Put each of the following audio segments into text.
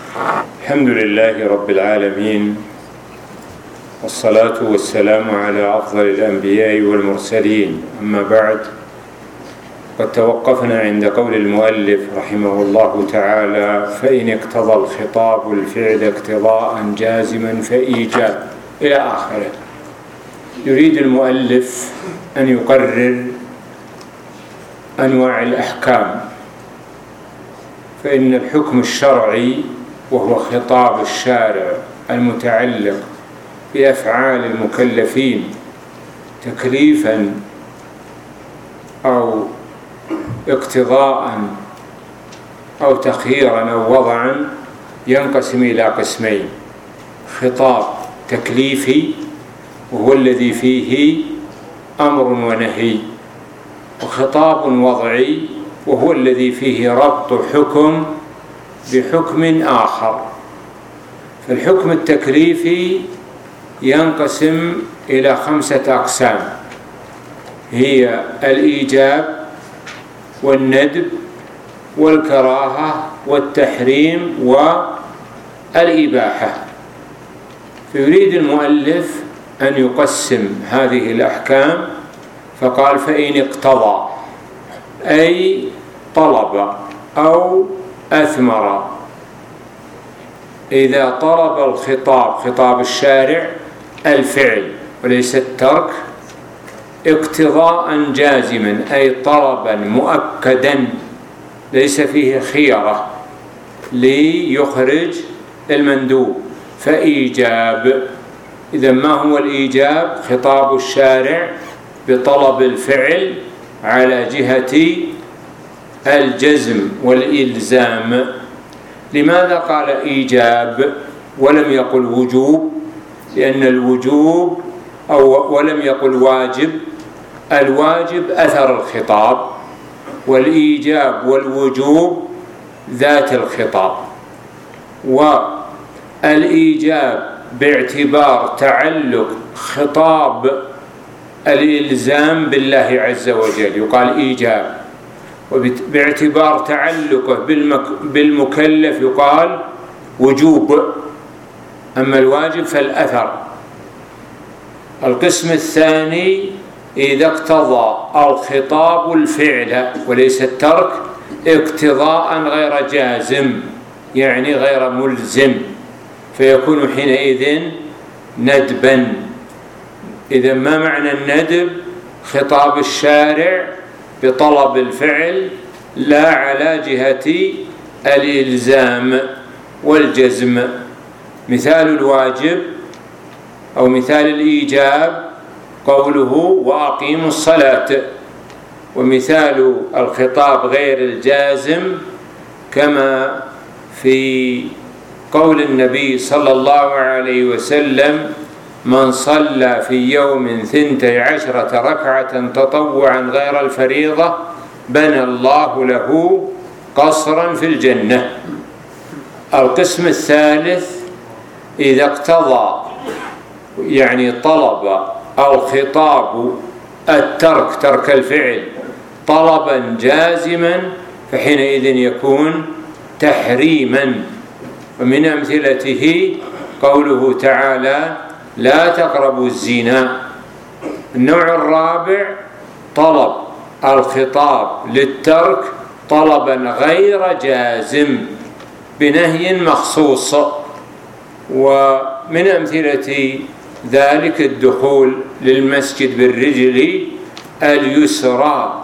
الحمد لله رب العالمين، والصلاة والسلام على أفضل الأنبياء والمرسلين. أما بعد، قد توقفنا عند قول المؤلف رحمه الله تعالى: فإن اقتضى الخطاب الفعل اقتضاء جازما فإيجاب، إلى آخره. يريد المؤلف أن يقرر أنواع الأحكام، فإن الحكم الشرعي وهو خطاب الشارع المتعلق بأفعال المكلفين تكليفا أو اقتضاء أو تخييرا أو وضعا، ينقسم إلى قسمين: خطاب تكليفي وهو الذي فيه أمر ونهي، وخطاب وضعي وهو الذي فيه ربط حكم بحكم آخر. فالحكم التكليفي ينقسم إلى 5 أقسام، هي الإيجاب والندب والكراهة والتحريم والإباحة. فيريد المؤلف أن يقسم هذه الأحكام، فقال: فإن اقتضى، أي طلب أو أثمر. إذا طلب الخطاب، خطاب الشارع، الفعل وليس الترك، اقتضاء جازما، أي طلبا مؤكدا ليس فيه خيرة ليخرج المندوب، فإيجاب. إذا ما هو الإيجاب؟ خطاب الشارع بطلب الفعل على جهة الجزم والإلزام. لماذا قال إيجاب ولم يقل وجوب؟ لأن الوجوب ولم يقل واجب. الواجب أثر الخطاب، والإيجاب والوجوب ذات الخطاب. والإيجاب باعتبار تعلق خطاب الإلزام بالله عز وجل يقال إيجاب، وباعتبار تعلقه بالمكلف يقال وجوب. أما الواجب فالأثر. القسم الثاني: إذا اقتضى الخطاب الفعل وليس الترك اقتضاء غير جازم، يعني غير ملزم، فيكون حينئذ ندبا. إذا ما معنى الندب؟ خطاب الشارع بطلب الفعل لا على جهة الإلزام والجزم. مثال الواجب أو مثال الإيجاب قوله: وأقيموا الصلاة. ومثال الخطاب غير الجازم كما في قول النبي صلى الله عليه وسلم: من صلى في يوم 12 ركعة تطوعا غير الفريضة بنى الله له قصرا في الجنة. القسم الثالث: إذا اقتضى، يعني طلب الخطاب الترك، ترك الفعل، طلبا جازما، فحينئذ يكون تحريما. ومن أمثلته قوله تعالى: لا تقربوا الزنا. النوع الرابع: طلب الخطاب للترك طلبا غير جازم بنهي مخصوص. ومن أمثلة ذلك الدخول للمسجد بالرجل اليسرى،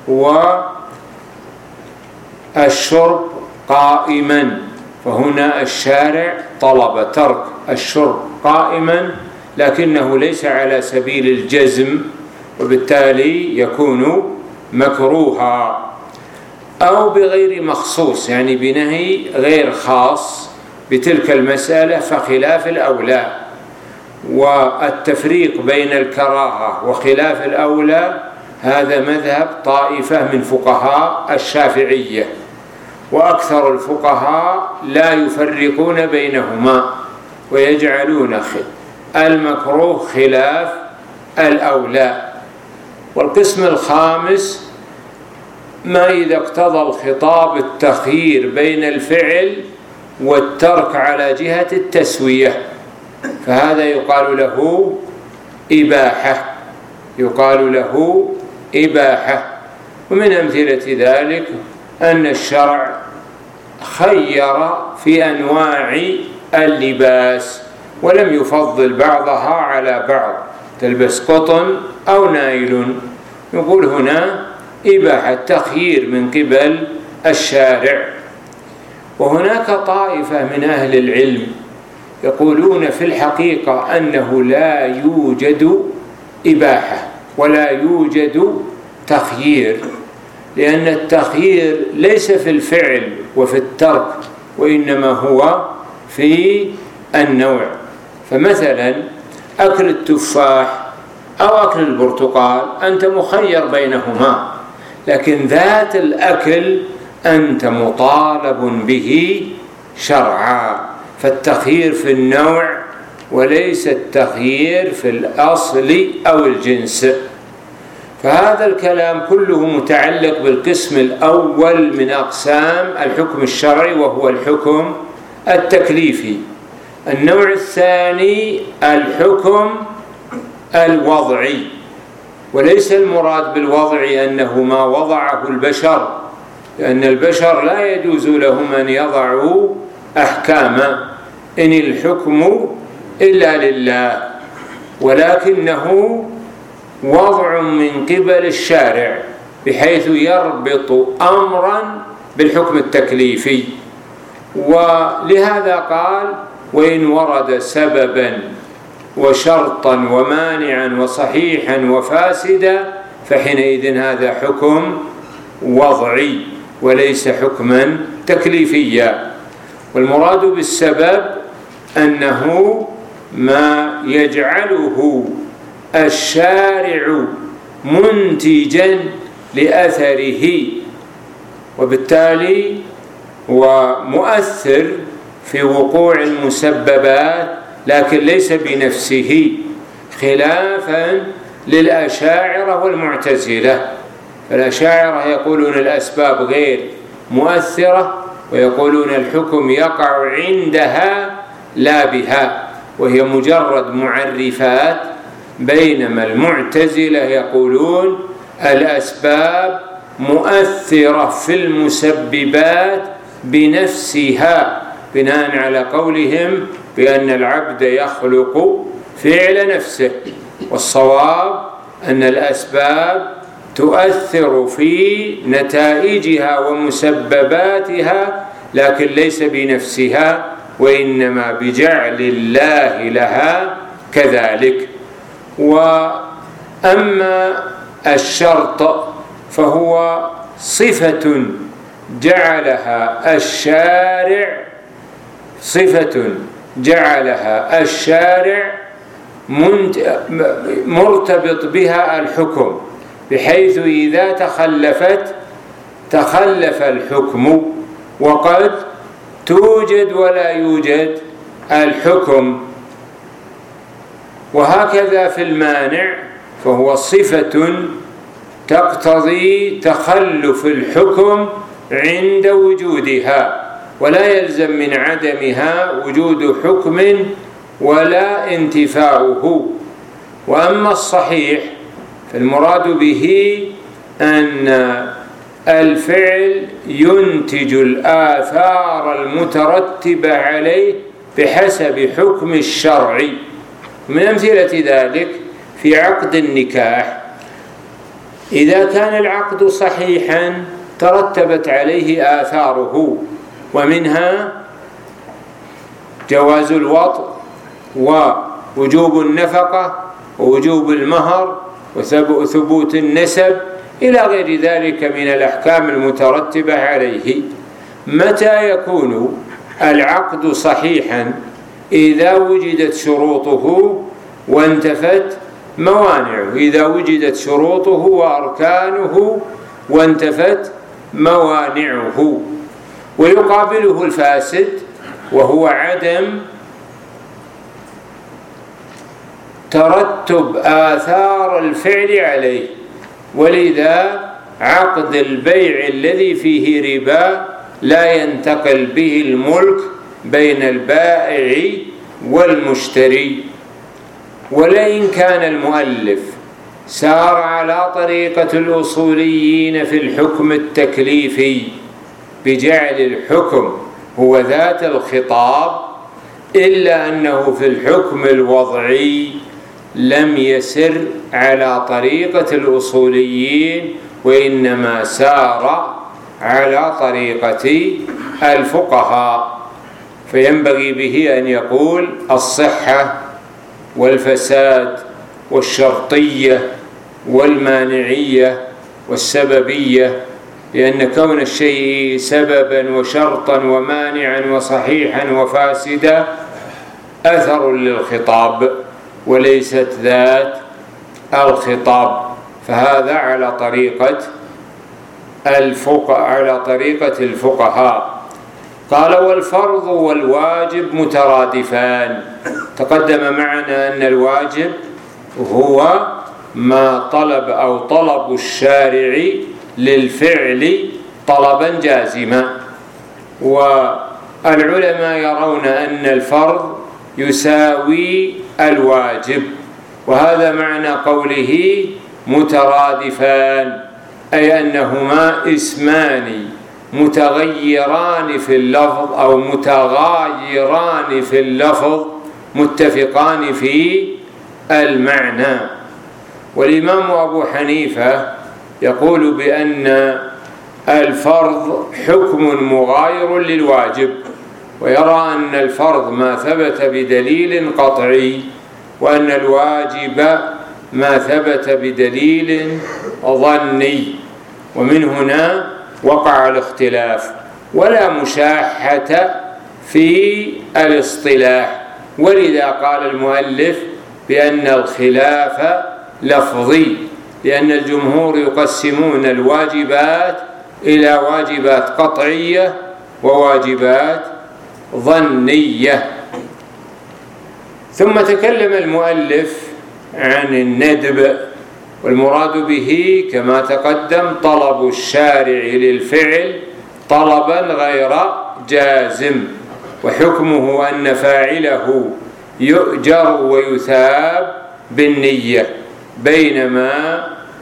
والشرب قائما، فهنا الشارع طلب ترك الشرب قائما لكنه ليس على سبيل الجزم، وبالتالي يكون مكروها. أو بغير مخصوص، يعني بنهي غير خاص بتلك المسألة، فخلاف الأولى. والتفريق بين الكراهة وخلاف الأولى هذا مذهب طائفة من فقهاء الشافعية، وأكثر الفقهاء لا يفرقون بينهما ويجعلون المكروه خلاف الأولى. والقسم الخامس: ما إذا اقتضى الخطاب التخيير بين الفعل والترك على جهة التسوية، فهذا يقال له إباحة، يقال له إباحة. ومن أمثلة ذلك أن الشرع خير في أنواع اللباس ولم يفضل بعضها على بعض، تلبس قطن أو نايلون، يقول هنا إباحة، تخيير من قبل الشارع. وهناك طائفة من أهل العلم يقولون في الحقيقة أنه لا يوجد إباحة ولا يوجد تخيير، لأن التخيير ليس في الفعل وفي الترك، وإنما هو في النوع. فمثلا أكل التفاح أو أكل البرتقال أنت مخير بينهما، لكن ذات الأكل أنت مطالب به شرعا، فالتخيير في النوع وليس التخيير في الأصل أو الجنس. فهذا الكلام كله متعلق بالقسم الأول من أقسام الحكم الشرعي، وهو الحكم التكليفي. النوع الثاني الحكم الوضعي، وليس المراد بالوضع أنه ما وضعه البشر، لأن البشر لا يجوز لهم أن يضعوا أحكاما، إن الحكم إلا لله، ولكنه وضع من قبل الشارع بحيث يربط أمرا بالحكم التكليفي. ولهذا قال: وإن ورد سببا وشرطا ومانعا وصحيحا وفاسدا فحينئذ هذا حكم وضعي وليس حكما تكليفيا. والمراد بالسبب أنه ما يجعله الشارع منتجا لأثره، وبالتالي هو مؤثر في وقوع المسببات لكن ليس بنفسه، خلافا للأشاعرة والمعتزلة. فالأشاعرة يقولون الأسباب غير مؤثرة، ويقولون الحكم يقع عندها لا بها، وهي مجرد معرفات، بينما المعتزلة يقولون الأسباب مؤثرة في المسببات بنفسها، بناء على قولهم بأن العبد يخلق فعل نفسه. والصواب أن الأسباب تؤثر في نتائجها ومسبباتها، لكن ليس بنفسها، وإنما بجعل الله لها كذلك. وأما الشرط فهو صفة جعلها الشارع مرتبط بها الحكم، بحيث إذا تخلف الحكم، وقد توجد ولا يوجد الحكم. وهكذا في المانع، فهو صفة تقتضي تخلف الحكم عند وجودها، ولا يلزم من عدمها وجود حكم ولا انتفاؤه. وأما الصحيح فالمراد به أن الفعل ينتج الآثار المترتبة عليه بحسب حكم الشرع. من أمثلة ذلك في عقد النكاح، إذا كان العقد صحيحا ترتبت عليه آثاره، ومنها جواز الوطء ووجوب النفقة ووجوب المهر وثبوت النسب إلى غير ذلك من الأحكام المترتبة عليه. متى يكون العقد صحيحا؟ إذا وجدت شروطه وانتفت موانعه، إذا وجدت شروطه وأركانه وانتفت موانعه. ويقابله الفاسد، وهو عدم ترتب آثار الفعل عليه. ولذا عقد البيع الذي فيه ربا لا ينتقل به الملك بين البائع والمشتري. ولئن كان المؤلف سار على طريقة الأصوليين في الحكم التكليفي بجعل الحكم هو ذات الخطاب، إلا أنه في الحكم الوضعي لم يسر على طريقة الأصوليين، وإنما سار على طريقة الفقهاء. فينبغي به أن يقول الصحة والفساد والشرطية والمانعية والسببية، لأن كون الشيء سببا وشرطا ومانعا وصحيحا وفاسدا أثر للخطاب وليست ذات الخطاب. فهذا على طريقة الفقهاء. قال والفرض والواجب مترادفان. تقدم معنا أن الواجب هو ما طلب الشارع للفعل طلبا جازما، والعلماء يرون أن الفرض يساوي الواجب، وهذا معنى قوله مترادفان، أي أنهما اسمان متغيران في اللفظ أو متغايران في اللفظ متفقان في المعنى. والإمام أبو حنيفة يقول بأن الفرض حكم مغاير للواجب، ويرى أن الفرض ما ثبت بدليل قطعي، وأن الواجب ما ثبت بدليل ظني. ومن هنا وقع الاختلاف، ولا مشاحة في الاصطلاح، ولذا قال المؤلف بأن الخلاف لفظي، لأن الجمهور يقسمون الواجبات إلى واجبات قطعية وواجبات ظنية. ثم تكلم المؤلف عن الندب، والمراد به كما تقدم طلب الشارع للفعل طلبا غير جازم، وحكمه أن فاعله يؤجر ويثاب بالنية، بينما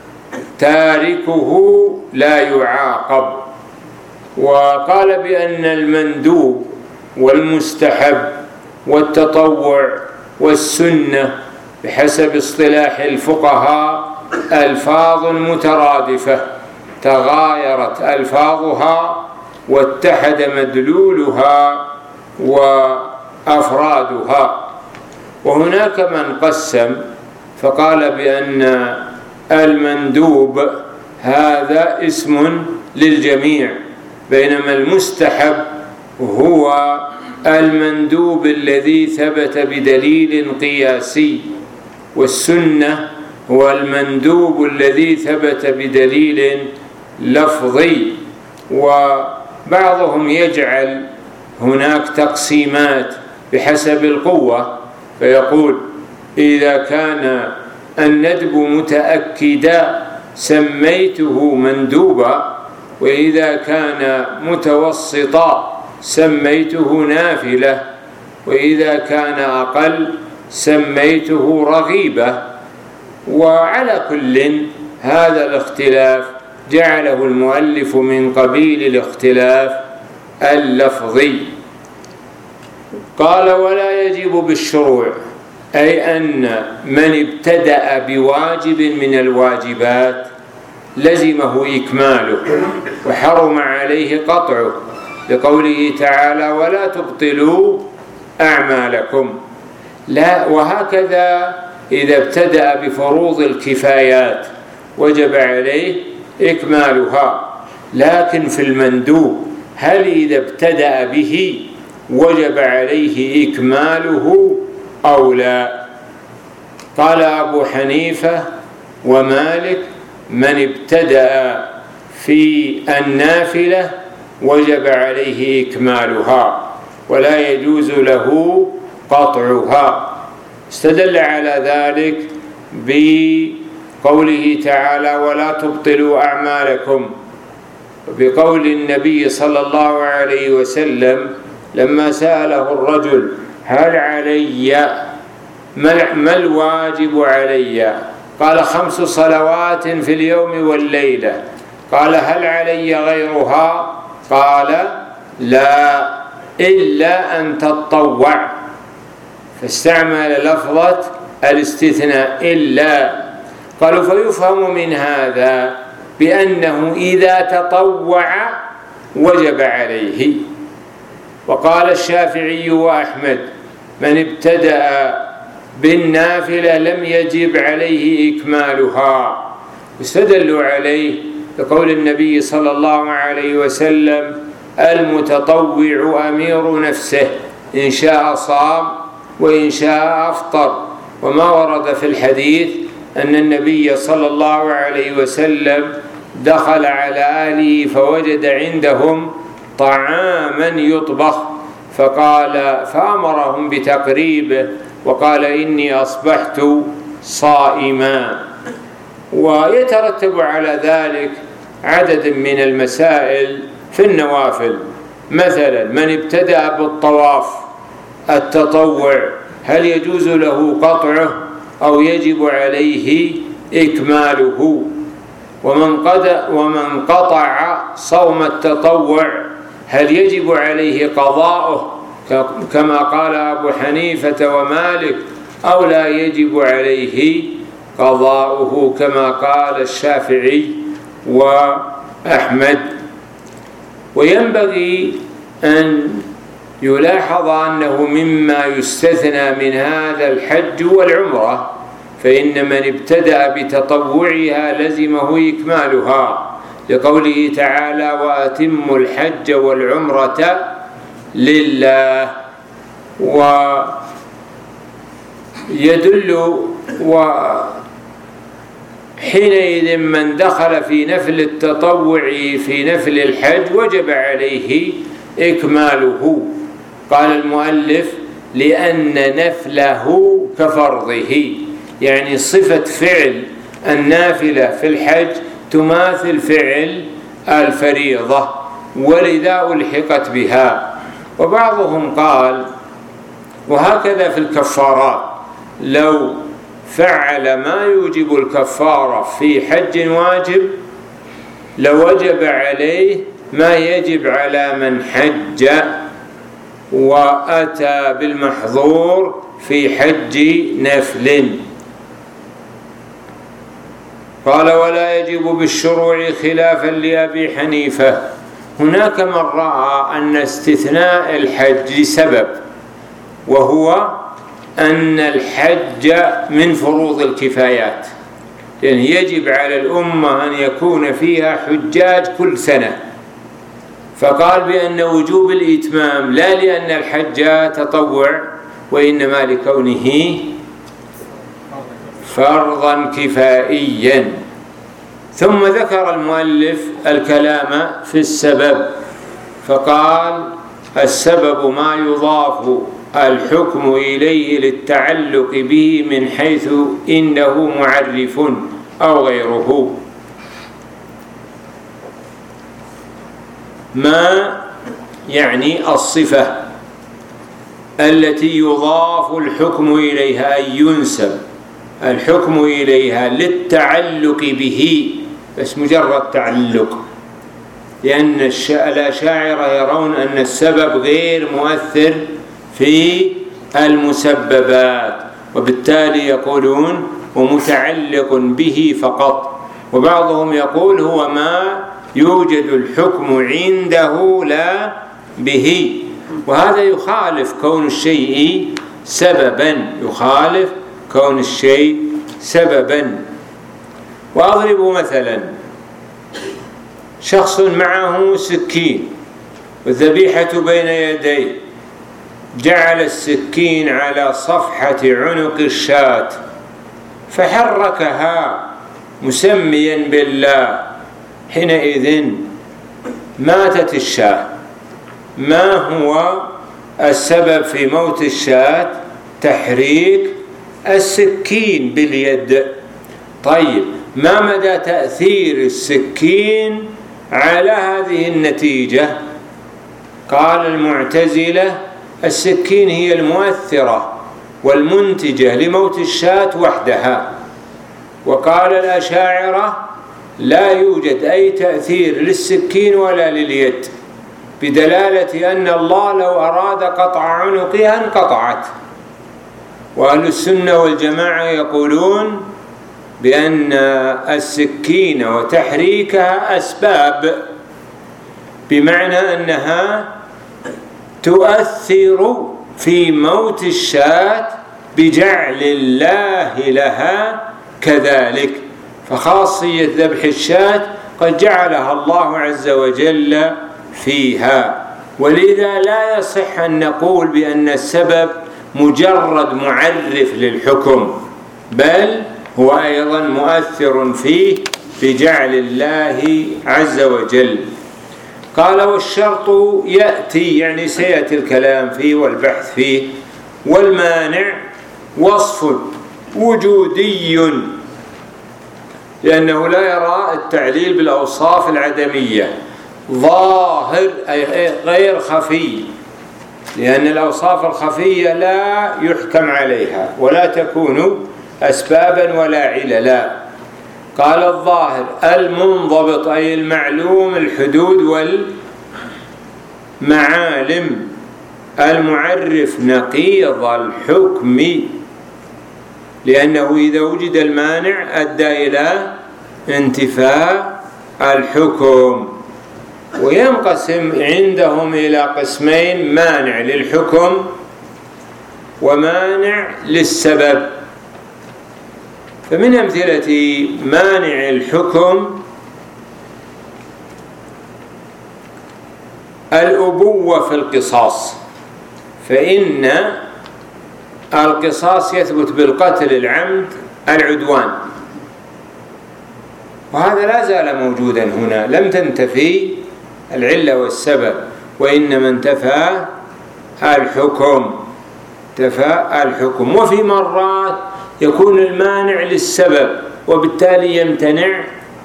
تاركه لا يعاقب. وقال بأن المندوب والمستحب والتطوع والسنة بحسب اصطلاح الفقهاء ألفاظ مترادفة تغايرت ألفاظها واتحد مدلولها وأفرادها. وهناك من قسم فقال بأن المندوب هذا اسم للجميع، بينما المستحب هو المندوب الذي ثبت بدليل قياسي، والسنة هو المندوب الذي ثبت بدليل لفظي. وبعضهم يجعل هناك تقسيمات بحسب القوة، فيقول إذا كان الندب متأكدا سميته مندوبا، وإذا كان متوسطا سميته نافلة، وإذا كان أقل سميته رغيبة. وعلى كل هذا الاختلاف جعله المؤلف من قبيل الاختلاف اللفظي. قال ولا يجب بالشروع، أي أن من ابتدأ بواجب من الواجبات لزمه إكماله وحرم عليه قطعه، لقوله تعالى ولا تبطلوا أعمالكم. لا، وهكذا إذا ابتدأ بفروض الكفايات وجب عليه إكمالها، لكن في المندوب هل إذا ابتدأ به وجب عليه إكماله أو لا؟ قال أبو حنيفة ومالك من ابتدأ في النافلة وجب عليه إكمالها ولا يجوز له قطعها. استدل على ذلك بقوله تعالى ولا تبطلوا أعمالكم، بقول النبي صلى الله عليه وسلم لما سأله الرجل هل علي ما الواجب علي؟ قال 5 صلوات في اليوم والليلة. قال هل علي غيرها؟ قال لا إلا أن تتطوع، فاستعمل لفظة الاستثناء إلا. قالوا فيفهم من هذا بأنه إذا تطوع وجب عليه. وقال الشافعي وأحمد من ابتدأ بالنافلة لم يجب عليه إكمالها، استدلوا عليه بقول النبي صلى الله عليه وسلم المتطوع أمير نفسه إن شاء صام وإن شاء أفطر. وما ورد في الحديث أن النبي صلى الله عليه وسلم دخل على آله فوجد عندهم طعاما يطبخ فأمرهم بتقريبه وقال إني أصبحت صائما. ويترتب على ذلك عدد من المسائل في النوافل، مثلا من ابتدأ بالطواف التطوع هل يجوز له قطعه أو يجب عليه إكماله؟ ومن قطع صوم التطوع هل يجب عليه قضاؤه كما قال أبو حنيفة ومالك أو لا يجب عليه قضاؤه كما قال الشافعي وأحمد؟ وينبغي أن يلاحظ أنه مما يستثنى من هذا الحج والعمرة، فإن من ابتدأ بتطوعها لزمه إكمالها لقوله تعالى وأتموا الحج والعمرة لله. ويدل حينئذ من دخل في نفل التطوع في نفل الحج وجب عليه إكماله. قال المؤلف لأن نفله كفرضه، يعني صفة فعل النافلة في الحج تماثل فعل الفريضة ولذا ألحقت بها. وبعضهم قال وهكذا في الكفارات، لو فعل ما يوجب الكفارة في حج واجب لوجب عليه ما يجب على من حج وأتى بالمحظور في حج نفل. قال ولا يجب بالشروع خلافا لأبي حنيفة. هناك من رأى أن استثناء الحج لسبب، وهو أن الحج من فروض الكفايات، يعني يجب على الأمة أن يكون فيها حجاج كل سنة، فقال بأن وجوب الإتمام لا لأن الحج تطوع وإنما لكونه فرضا كفائيا. ثم ذكر المؤلف الكلام في السبب فقال السبب ما يضاف الحكم إليه للتعلق به من حيث إنه معرف أو غيره. ما يعني الصفة التي يضاف الحكم إليها، أي ينسب الحكم إليها للتعلق به، بس مجرد تعلق، لأن الأشاعرة يرون أن السبب غير مؤثر في المسببات، وبالتالي يقولون ومتعلق به فقط. وبعضهم يقول هو ما يوجد الحكم عنده لا به، وهذا يخالف كون الشيء سببا، يخالف كون الشيء سببا. وأضرب مثلا شخص معه سكين والذبيحة بين يديه، جعل السكين على صفحة عنق الشاة فحركها مسميا بالله، حينئذ ماتت الشاة. ما هو السبب في موت الشاة؟ تحريك السكين باليد. طيب ما مدى تأثير السكين على هذه النتيجة؟ قال المعتزلة السكين هي المؤثرة والمنتجة لموت الشاة وحدها. وقال الأشاعرة لا يوجد أي تأثير للسكين ولا لليد، بدلالة أن الله لو أراد قطع عنقها انقطعت. وأهل السنة والجماعة يقولون بأن السكين وتحريكها أسباب، بمعنى أنها تؤثر في موت الشاة بجعل الله لها كذلك، فخاصية ذبح الشاة قد جعلها الله عز وجل فيها. ولذا لا يصح أن نقول بأن السبب مجرد معرف للحكم، بل هو أيضا مؤثر فيه بجعل الله عز وجل. قال والشرط يأتي، يعني سيأتي الكلام فيه والبحث فيه. والمانع وصف وجودي، لأنه لا يرى التعليل بالأوصاف العدمية. ظاهر أي غير خفي، لأن الأوصاف الخفية لا يحكم عليها ولا تكون أسبابا ولا عللا. قال الظاهر المنضبط أي المعلوم الحدود والمعالم، المعرف نقيض الحكم، لأنه إذا وجد المانع أدى إلى انتفاء الحكم. وينقسم عندهم إلى قسمين: مانع للحكم ومانع للسبب. فمن أمثلة مانع الحكم الأبوة في القصاص، فإن القصاص يثبت بالقتل العمد العدوان، وهذا لا زال موجودا هنا، لم تنتفي العلة والسبب، وإنما انتفى الحكم. وفي مرات يكون المانع للسبب وبالتالي يمتنع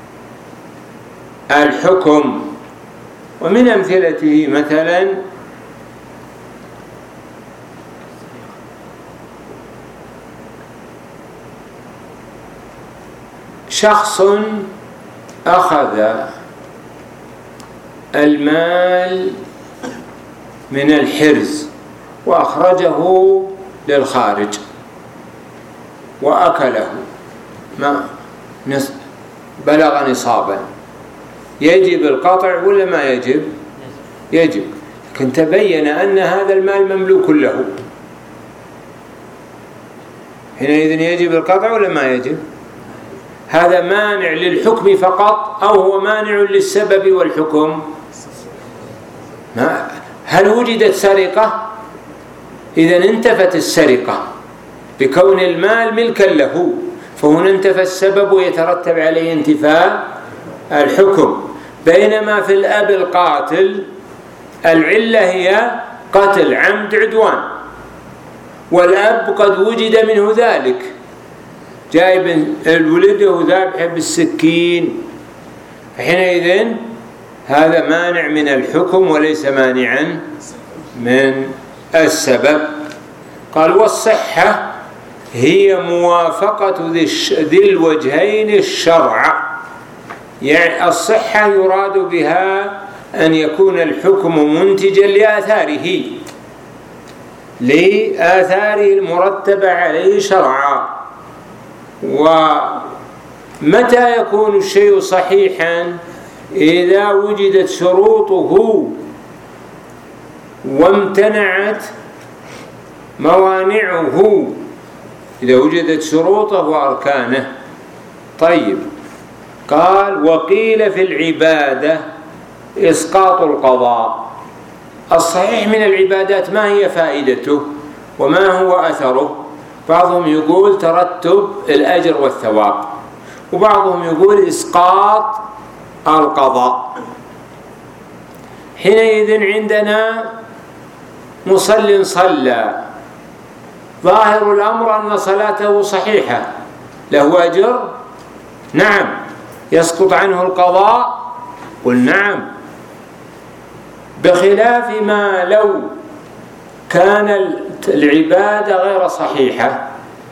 الحكم. ومن أمثلته مثلا شخص أخذ المال من الحرز وأخرجه للخارج وأكله، ما بلغ نصابا، يجب القطع ولا ما يجب؟ يجب. لكن تبين أن هذا المال مملوك له، حينئذ يجب القطع ولا ما يجب؟ هذا مانع للحكم فقط أو هو مانع للسبب والحكم؟ هل وجدت سرقة؟ إذا انتفت السرقة بكون المال ملكا له، فهنا انتفى السبب ويترتب عليه انتفاء الحكم. بينما في الأب القاتل العلة هي قتل عمد عدوان، والأب قد وجد منه ذلك، جايب الولد وذابحه بالسكين، فحينئذ هذا مانع من الحكم وليس مانعا من السبب. قال والصحة هي موافقة ذي الوجهين الشرع، يعني الصحة يراد بها أن يكون الحكم منتجا لآثاره المرتبة عليه شرعا. ومتى يكون الشيء صحيحا؟ إذا وجدت شروطه وامتنعت موانعه، إذا وجدت شروطه وأركانه. طيب، قال وقيل في العبادة إسقاط القضاء. الصحيح من العبادات ما هي فائدته وما هو أثره؟ بعضهم يقول ترتب الأجر والثواب، وبعضهم يقول إسقاط القضاء. حينئذ عندنا مصل صلى، ظاهر الأمر أن صلاته صحيحة، له أجر؟ نعم. يسقط عنه القضاء؟ قل نعم. بخلاف ما لو كان العبادة غير صحيحة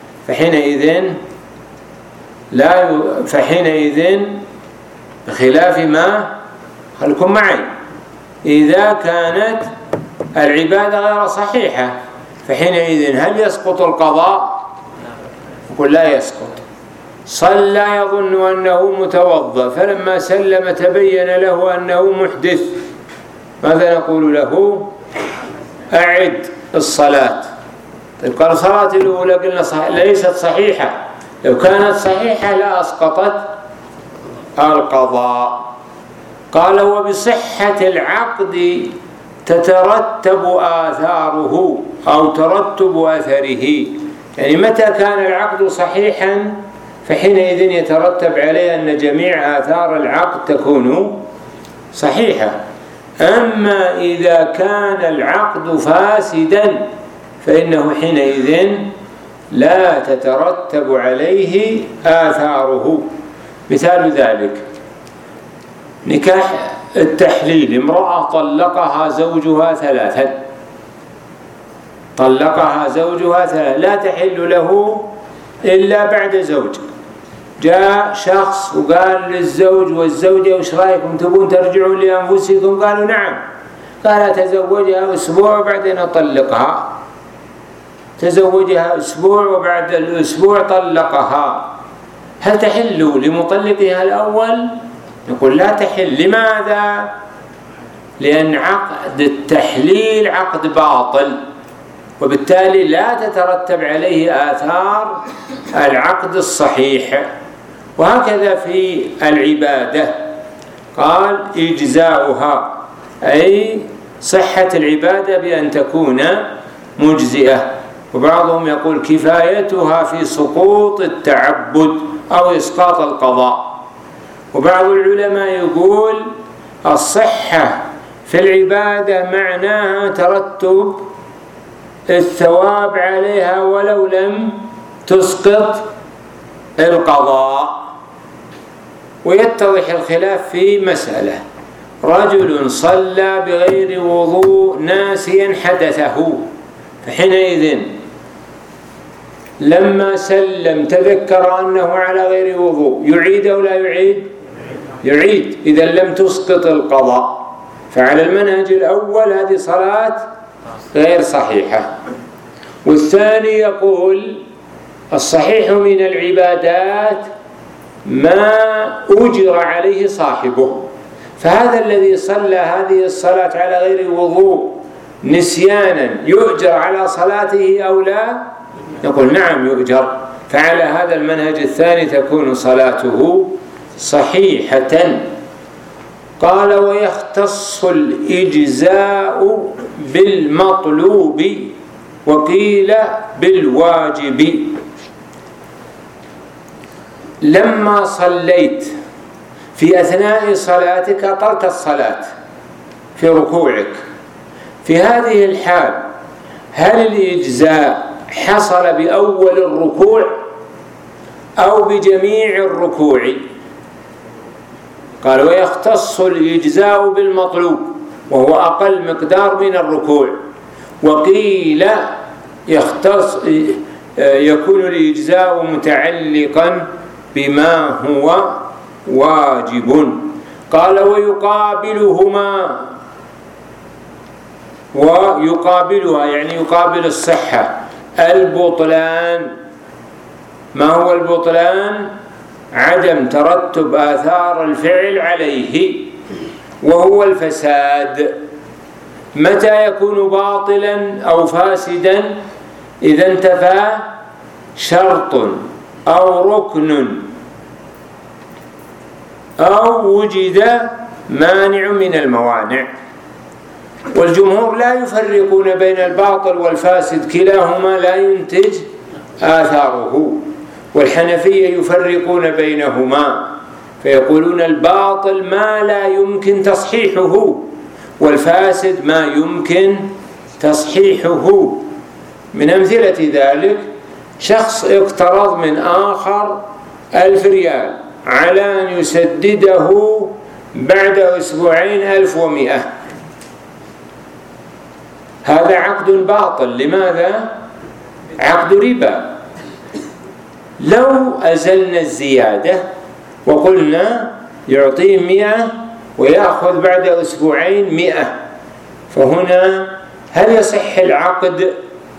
فحينئذ بخلاف ما، خلكم معي، إذا كانت العبادة غير صحيحة فحينئذ هل يسقط القضاء؟ يقول لا يسقط. صلى يظن أنه متوضأ فلما سلم تبين له أنه محدث، ماذا نقول له؟ أعد الصلاة. طيب قال الصلاة الأولى قلنا ليست صحيحة، لو كانت صحيحة لأسقطت القضاء. قال وبصحة العقد تترتب آثاره أو ترتب أثره، يعني متى كان العقد صحيحا فحينئذ يترتب عليه أن جميع آثار العقد تكون صحيحة. أما إذا كان العقد فاسدا فإنه حينئذ لا تترتب عليه آثاره. مثال ذلك نكاح التحليل، امرأة طلقها زوجها ثلاثا، لا تحل له إلا بعد زوج. جاء شخص وقال للزوج والزوجة وش رأيكم، تبون ترجعوا لأنفسكم؟ قالوا نعم. قال تزوجها أسبوع وبعدين أطلقها، تزوجها أسبوع وبعد الأسبوع طلقها، هل تحل لمطلقها الأول؟ نقول لا تحل. لماذا؟ لأن عقد التحليل عقد باطل، وبالتالي لا تترتب عليه آثار العقد الصحيح. وهكذا في العبادة، قال إجزاؤها أي صحة العبادة بأن تكون مجزئة. وبعضهم يقول كفايتها في سقوط التعبد أو إسقاط القضاء. وبعض العلماء يقول الصحة في العبادة معناها ترتب الثواب عليها ولو لم تسقط القضاء. ويتضح الخلاف في مسألة، رجل صلى بغير وضوء ناسيا حدثه، فحينئذ لما سلم تذكر أنه على غير وضوء، يعيد أو لا يعيد؟ يعيد إذا لم تسقط القضاء. فعلى المنهج الأول هذه صلاة غير صحيحة. والثاني يقول الصحيح من العبادات ما أجر عليه صاحبه، فهذا الذي صلى هذه الصلاة على غير وضوء نسيانا يؤجر على صلاته أو لا؟ نقول نعم يؤجر. فعلى هذا المنهج الثاني تكون صلاته صحيحة. قال ويختص الإجزاء بالمطلوب وقيل بالواجب. لما صليت في أثناء صلاتك أطلت الصلاة في ركوعك، في هذه الحال هل الإجزاء حصل بأول الركوع أو بجميع الركوع؟ قال ويختص الإجزاء بالمطلوب وهو أقل مقدار من الركوع، وقيل يكون الإجزاء متعلقا بما هو واجب. قال ويقابلها يعني يقابل الصحة البطلان. ما هو البطلان؟ عدم ترتب آثار الفعل عليه وهو الفساد. متى يكون باطلا أو فاسدا؟ إذا انتفى شرط أو ركن أو وجد مانع من الموانع. والجمهور لا يفرقون بين الباطل والفاسد، كلاهما لا ينتج آثاره. والحنفية يفرقون بينهما فيقولون الباطل ما لا يمكن تصحيحه والفاسد ما يمكن تصحيحه. من أمثلة ذلك شخص اقترض من آخر 1000 ريال على أن يسدده بعد أسبوعين 1100، هذا عقد باطل. لماذا؟ عقد ربا. لو أزلنا الزيادة وقلنا يعطيه 100 ويأخذ بعد أسبوعين 100، فهنا هل يصح العقد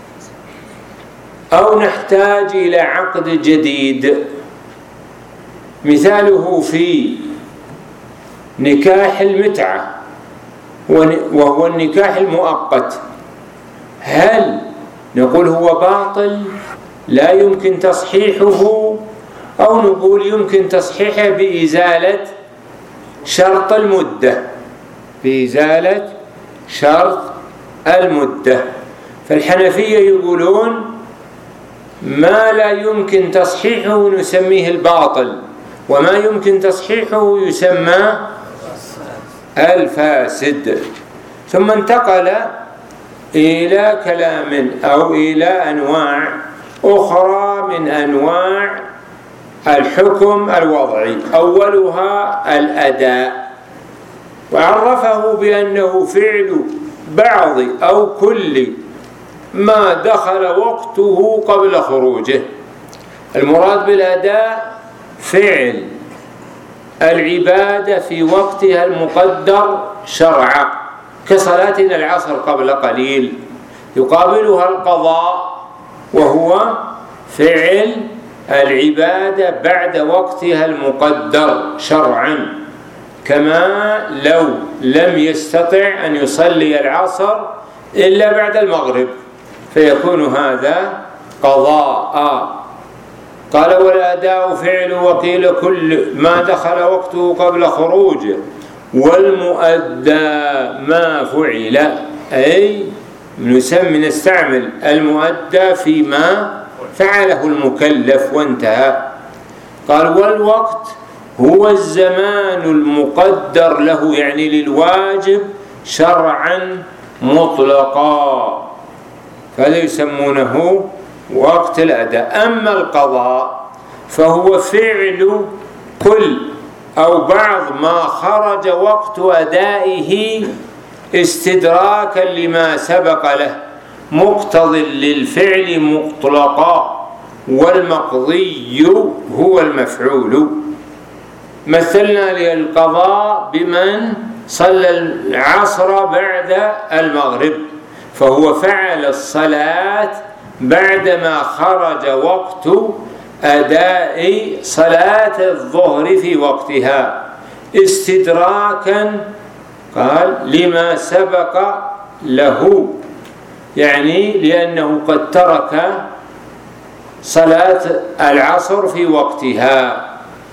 أو نحتاج إلى عقد جديد؟ مثاله في نكاح المتعة وهو النكاح المؤقت، هل نقول هو باطل لا يمكن تصحيحه، أو نقول يمكن تصحيحه بإزالة شرط المدة، بإزالة شرط المدة؟ فالحنفية يقولون ما لا يمكن تصحيحه نسميه الباطل، وما يمكن تصحيحه يسمى الفاسد. ثم انتقل إلى كلام أو إلى أنواع أخرى من أنواع الحكم الوضعي، أولها الأداء، وعرفه بأنه فعل بعض أو كل ما دخل وقته قبل خروجه. المراد بالأداء فعل العبادة في وقتها المقدر شرعا، كصلاتنا العصر قبل قليل، يقابلها القضاء وهو فعل العبادة بعد وقتها المقدر شرعا، كما لو لم يستطع أن يصلي العصر إلا بعد المغرب فيكون هذا قضاء. قال والأداء فعل وقيل كل ما دخل وقته قبل خروجه، والمؤدى ما فعل، أي نستعمل المؤدى فيما فعله المكلف وانتهى. قال والوقت هو الزمان المقدر له، يعني للواجب شرعا مطلقا، فهذا يسمونه وقت الأداء. أما القضاء فهو فعل كل أو بعض ما خرج وقت أدائه استدراكا لما سبق له، مقتض للفعل مطلقا، والمقضي هو المفعول. مثلنا للقضاء بمن صلى العصر بعد المغرب، فهو فعل الصلاة بعدما خرج وقت أداء صلاة الظهر في وقتها استدراكا، قال لما سبق له، يعني لأنه قد ترك صلاة العصر في وقتها.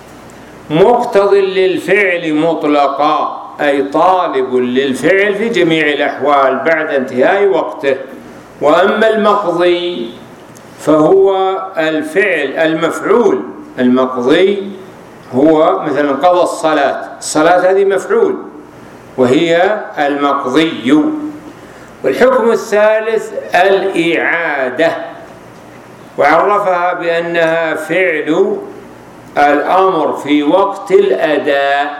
مقتض للفعل مطلقا، أي طالب للفعل في جميع الأحوال بعد انتهاء وقته. وأما المقضي فهو الفعل المفعول. المقضي هو مثلا قضى الصلاة هذه مفعول وهي المقضي. والحكم الثالث الإعادة، وعرفها بأنها فعل الأمر في وقت الأداء،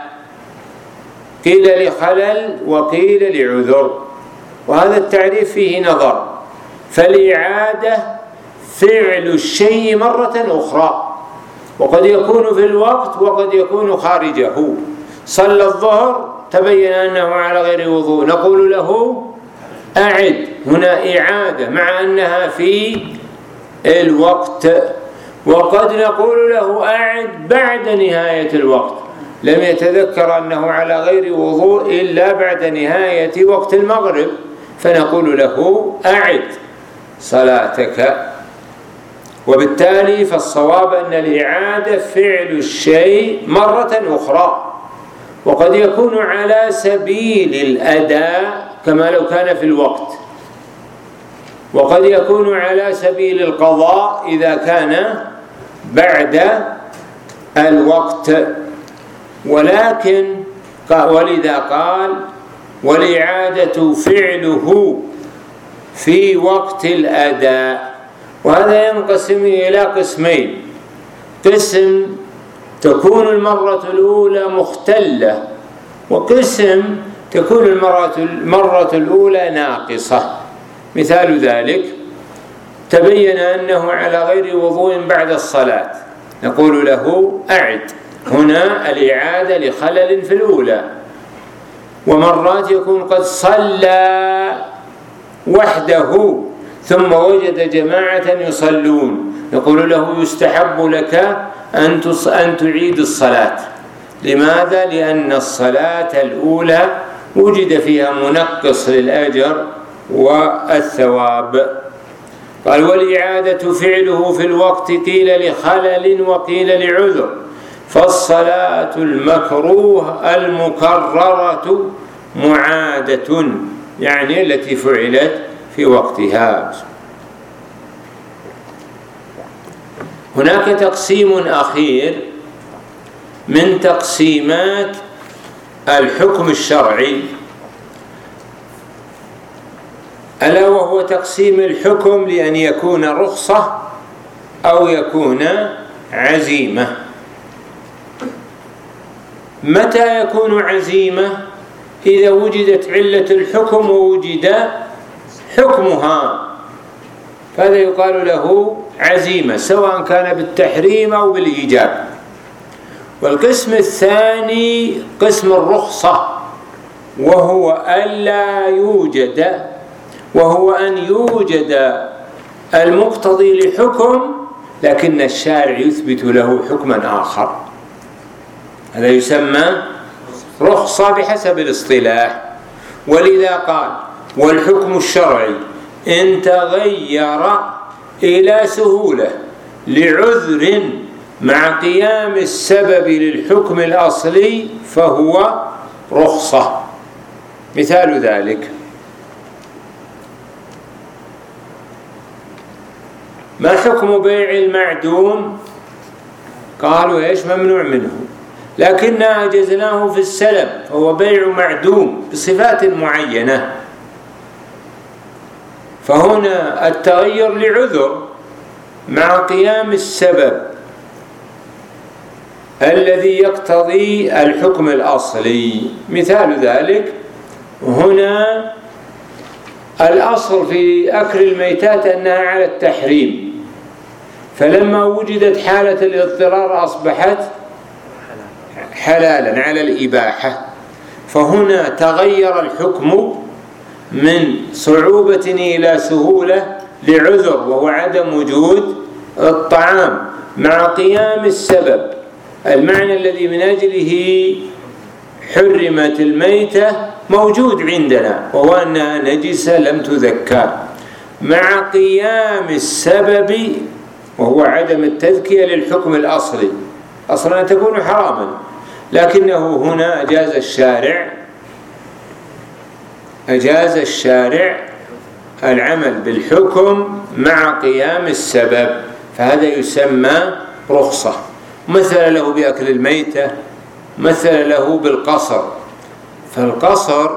قيل لخلل وقيل لعذر، وهذا التعريف فيه نظر. فالإعادة فعل الشيء مرة أخرى، وقد يكون في الوقت وقد يكون خارجه. صلى الظهر تبين أنه على غير وضوء، نقول له أعد، هنا إعادة مع أنها في الوقت. وقد نقول له أعد بعد نهاية الوقت، لم يتذكر أنه على غير وضوء إلا بعد نهاية وقت المغرب، فنقول له أعد صلاتك. وبالتالي فالصواب أن الإعادة فعل الشيء مرة أخرى، وقد يكون على سبيل الأداء كما لو كان في الوقت، وقد يكون على سبيل القضاء إذا كان بعد الوقت. ولذا قال والإعادة فعله في وقت الأداء. وهذا ينقسم إلى قسمين: قسم تكون المرة الأولى مختلة، وقسم تكون المرة الأولى ناقصة. مثال ذلك: تبين أنه على غير وضوء بعد الصلاة، نقول له أعد. هنا الإعادة لخلل في الأولى. ومرات يكون قد صلى وحده ثم وجد جماعة يصلون، نقول له يستحب لك أن تعيد الصلاة. لماذا؟ لأن الصلاة الأولى وجد فيها منقص للأجر والثواب. قال: والإعادة فعله في الوقت قيل لخلل وقيل لعذر، فالصلاة المكروه المكررة معادة، يعني التي فعلت في وقتها. هناك تقسيم أخير من تقسيمات الحكم الشرعي، ألا وهو تقسيم الحكم لأن يكون رخصة أو يكون عزيمة. متى يكون عزيمة؟ إذا وجدت علة الحكم ووجد حكمها، فهذا يقال له عزيمة، سواء كان بالتحريم أو بالإيجاب. والقسم الثاني قسم الرخصة، وهو أن يوجد المقتضي لحكم لكن الشارع يثبت له حكما آخر، هذا يسمى رخصة بحسب الاصطلاح. ولذا قال: والحكم الشرعي إن تغير إلى سهولة لعذر مع قيام السبب للحكم الأصلي فهو رخصة. مثال ذلك: ما حكم بيع المعدوم؟ قالوا: إيش؟ ممنوع منه، لكننا أجزناه في السلم، فهو بيع معدوم بصفات معينة. فهنا التغير لعذر مع قيام السبب الذي يقتضي الحكم الأصلي. مثال ذلك: هنا الأصل في أكل الميتات أنها على التحريم، فلما وجدت حالة الاضطرار أصبحت حلالا على الإباحة. فهنا تغير الحكم من صعوبة إلى سهولة لعذر، وهو عدم وجود الطعام، مع قيام السبب، المعنى الذي من أجله حرمت الميتة موجود عندنا، وهو أنها نجسة لم تذكى، مع قيام السبب وهو عدم التذكية للحكم الأصلي، أصلا تكون حراما، لكنه هنا أجاز الشارع العمل بالحكم مع قيام السبب، فهذا يسمى رخصة. مثل له بأكل الميتة، مثل له بالقصر. فالقصر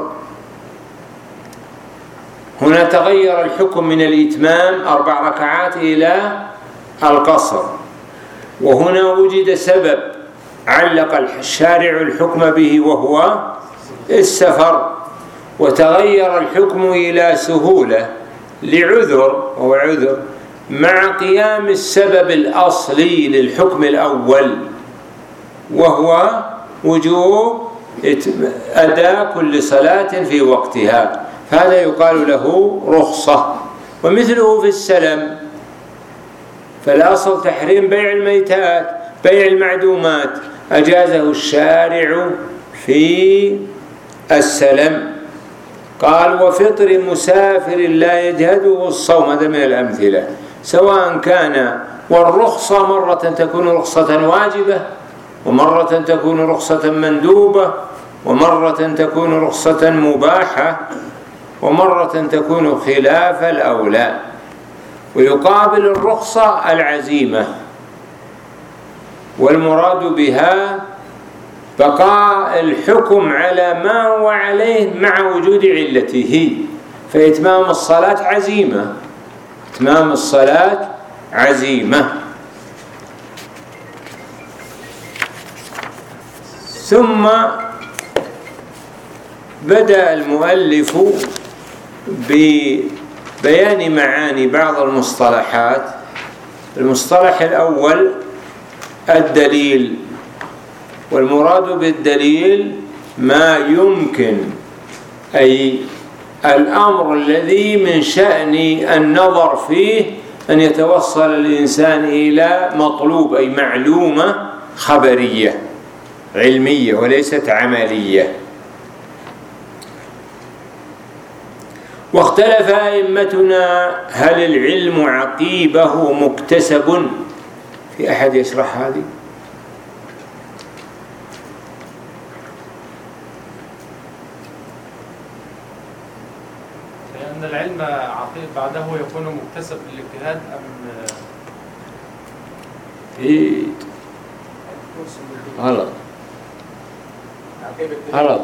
هنا تغير الحكم من الإتمام 4 ركعات إلى القصر، وهنا وجد سبب علق الشارع الحكم به وهو السفر، وتغير الحكم إلى سهولة لعذر وهو عذر، مع قيام السبب الأصلي للحكم الأول وهو وجوب أداء كل صلاة في وقتها، فهذا يقال له رخصة. ومثله في السلم، فالأصل تحريم بيع الميتات، بيع المعدومات، أجازه الشارع في السلم. قال: وفطر مسافر لا يجهده الصوم، هذا من الأمثلة، سواء كان. والرخصة مرة تكون رخصة واجبة، ومرة تكون رخصة مندوبة، ومرة تكون رخصة مباحة، ومرة تكون خلاف الأولى. ويقابل الرخصة العزيمة، والمراد بها بقاء الحكم على ما هو عليه مع وجود علته، فإتمام الصلاة عزيمة، إتمام الصلاة عزيمة. ثم بدأ المؤلف بيان معاني بعض المصطلحات. المصطلح الأول الدليل، والمراد بالدليل ما يمكن، أي الأمر الذي من شأن النظر فيه أن يتوصل الإنسان إلى مطلوب، أي معلومة خبرية علمية وليست عملية. واختلف أئمتنا هل العلم عقيبه مكتسب؟ في أحد يشرح هذه؟ لأن العلم عقيب بعده يكون مكتسب بالاجتهاد أم غلط غلط.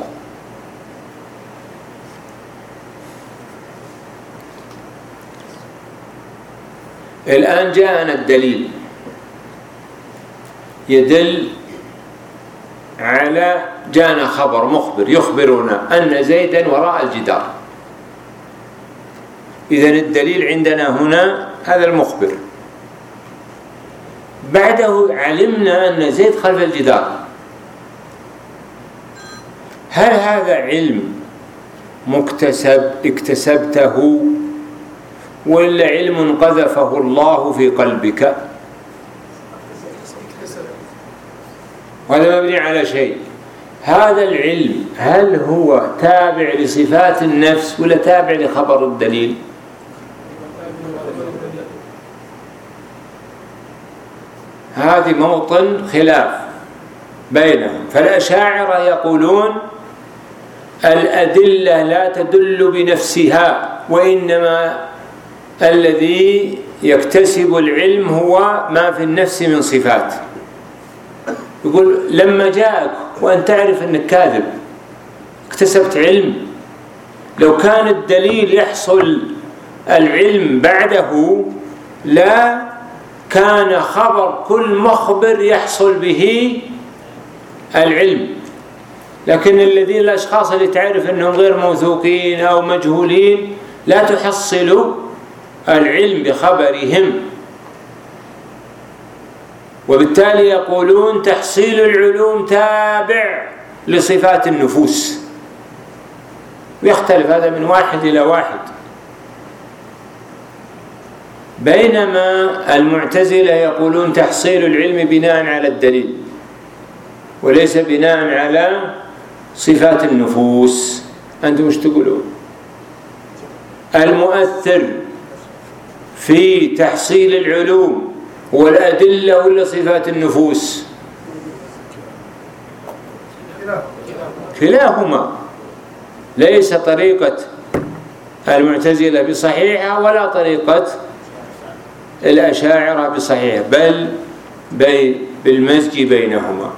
الآن جاءنا الدليل يدل على، جاءنا خبر مخبر يخبرنا أن زيدا وراء الجدار. إذن الدليل عندنا هنا هذا المخبر. بعده علمنا أن زيد خلف الجدار. هل هذا علم مكتسب اكتسبته، ولا علم قذفه الله في قلبك؟ وهذا مبني على شيء. هذا العلم هل هو تابع لصفات النفس ولا تابع لخبر الدليل؟ هذه موطن خلاف بينهم. فالأشاعرة يقولون الأدلة لا تدل بنفسها، وإنما الذي يكتسب العلم هو ما في النفس من صفات. يقول لما جاءك وأنت تعرف أنك كاذب اكتسبت علم. لو كان الدليل يحصل العلم بعده لا كان خبر كل مخبر يحصل به العلم. لكن الذين الأشخاص اللي تعرف أنهم غير موثوقين أو مجهولين لا تحصل العلم بخبرهم، وبالتالي يقولون تحصيل العلوم تابع لصفات النفوس. ويختلف هذا من واحد إلى واحد. بينما المعتزلة يقولون تحصيل العلم بناء على الدليل وليس بناء على صفات النفوس. أنتم مش تقولون؟ المؤثر في تحصيل العلوم هو الأدلة ولا صفات النفوس؟ كلاهما. ليس طريقة المعتزلة بصحيحة ولا طريقة الأشاعرة بصحيحة، بل بالمزج بينهما.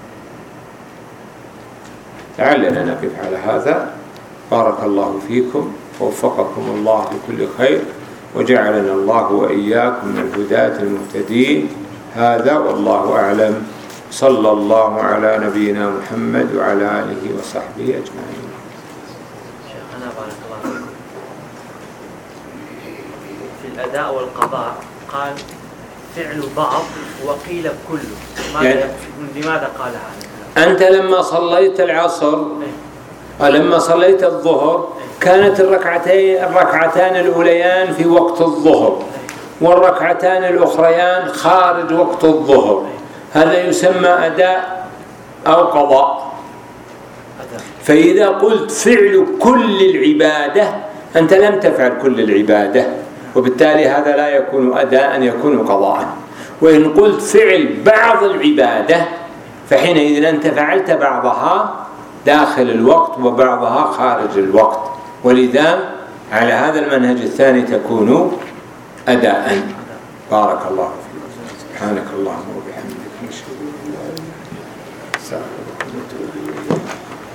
لعلنا نقف على هذا. بارك الله فيكم ووفقكم الله لكل خير، وجعلنا الله وإياكم من الهداة المهتدين. هذا والله أعلم. صلى الله على نبينا محمد وعلى آله وصحبه أجمعين. شيخنا بارك الله فيكم، في الأداء والقضاء قال فعل بعض وقيل كله، لماذا قال هذا؟ أنت لما صليت العصر ولما صليت الظهر كانت الركعتان الأوليان في وقت الظهر والركعتان الأخريان خارج وقت الظهر. هذا يسمى أداء أو قضاء. فإذا قلت فعل كل العبادة أنت لم تفعل كل العبادة، وبالتالي هذا لا يكون أداء، يكون قضاء. وإن قلت فعل بعض العبادة فحينئذ أنت فعلت بعضها داخل الوقت وبعضها خارج الوقت، ولذا على هذا المنهج الثاني تكون أداء. بارك الله فيك. سبحانك اللهم